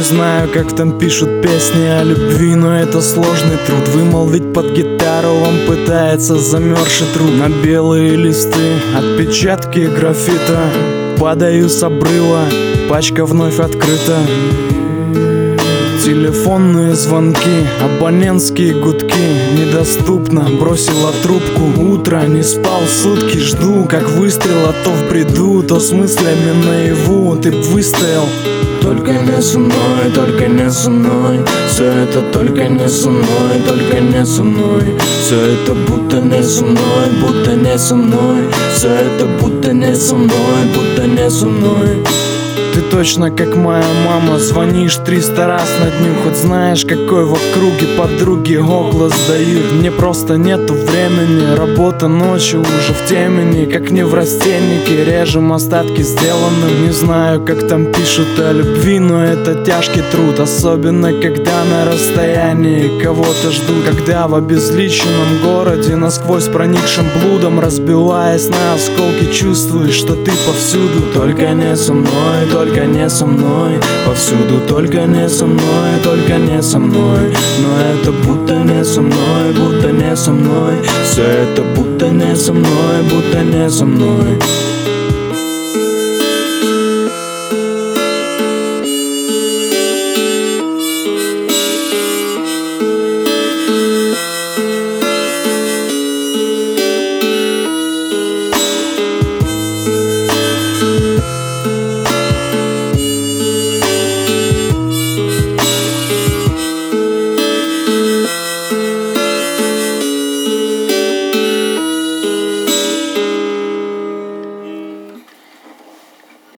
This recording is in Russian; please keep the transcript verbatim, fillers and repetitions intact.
знаю, как там пишут песни о любви, но это сложный труд. Вымолвить под гитару вам пытается замерзший труд. На белые листы отпечатки граффита. Падаю с обрыва, пачка вновь открыта. Телефонные звонки, абонентские гудки. Недоступно, бросила трубку. Утро, не спал сутки. Жду, как выстрел, а то в бреду, то с мыслями наяву. Ты б выстоял. Только не со мной, только не со мной. Все это только не со мной, только не со мной. Все это будто не со мной, будто не со мной. Все это будто не со мной, будто не со мной. Ты точно как моя мама, звонишь триста раз на дню. Хоть знаешь, какой в округе подруги голос дают. Мне просто нету времени, работа ночью уже в темени. Как не в растеннике, режем остатки сделанным. Не знаю, как там пишут о любви, но это тяжкий труд. Особенно, когда на расстоянии кого-то ждут. Когда в обезличенном городе, насквозь проникшим блудом, разбиваясь на осколки, чувствуешь, что ты повсюду. Только не со мной, только Только не со мной, повсюду только не со мной, только не со мной. Но это будто не со мной, будто не со мной. Все это будто не со мной, будто не со мной.